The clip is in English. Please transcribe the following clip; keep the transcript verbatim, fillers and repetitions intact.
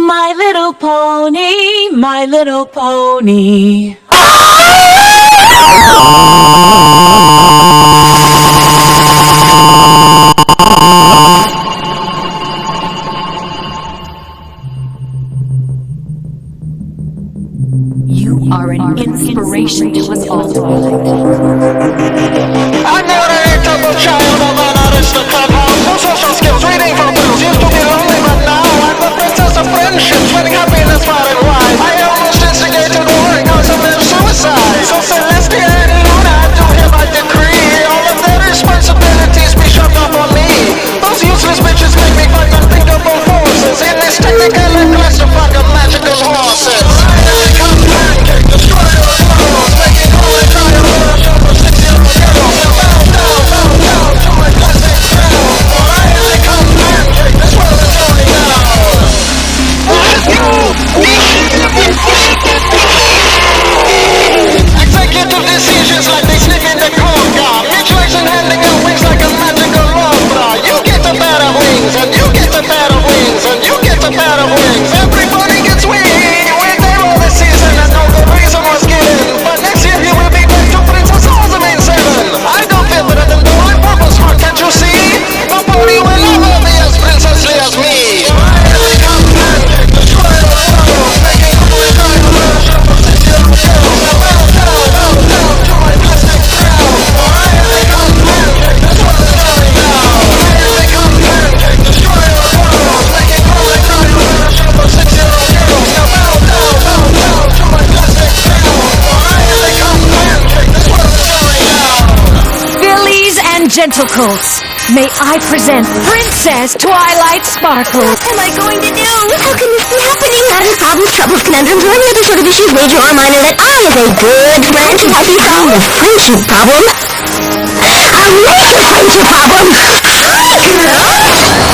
My little pony, my little pony. You are an inspiration to us all, Twilight. I never a double child of an aristocrat. No social skills, reading from books. Used to be lonely, but now I'm the princess of friendship, spreading happiness far and wide. I almost instigated war and consummate suicide. So Celestia and Luna do hereby decree all of their responsibilities be shoved off on me. Those useless bitches make me fight unthinkable forces in this technical clusterfuck of magical horses. I come pancake, destroy your worlds, making all I try to worship for six-year-old girls. Now bow down, bow down to my classic spell. For I am the come pancake, this world is going down. Executive decisions like they sleep in the coca. Mutilation handing out wings like a magical opera. You get a pair of wings, and you get a pair of wings, and you get a pair of wings. Everybody gets wings. When they roll the season and no good reason was given. But next year you will be back to Princess Alzemain seven. I don't feel better than though I'm purple smart, can't you see? Nobody will ever be as princessly as me. I come pancake, destroy the world, making all I try to worship for six-year-old girls. Now bow down, bow down to my plastic spell. For I am the come pancake, this world is going down. I am the come pancake, destroy the world, making all I try to worship for six-year-old girls. Now bow down, bow down to my plastic spell. For I am the come pancake, this world is going down. Fillies and gentlecolts, may I present Princess Twilight Sparkle. What am I going to do? How can this be happening? Madam's problems, troubles, conundrums, or any other sort of issues made you our mind that I, as a good branch, might be solving this friendship problem. A relationship problem!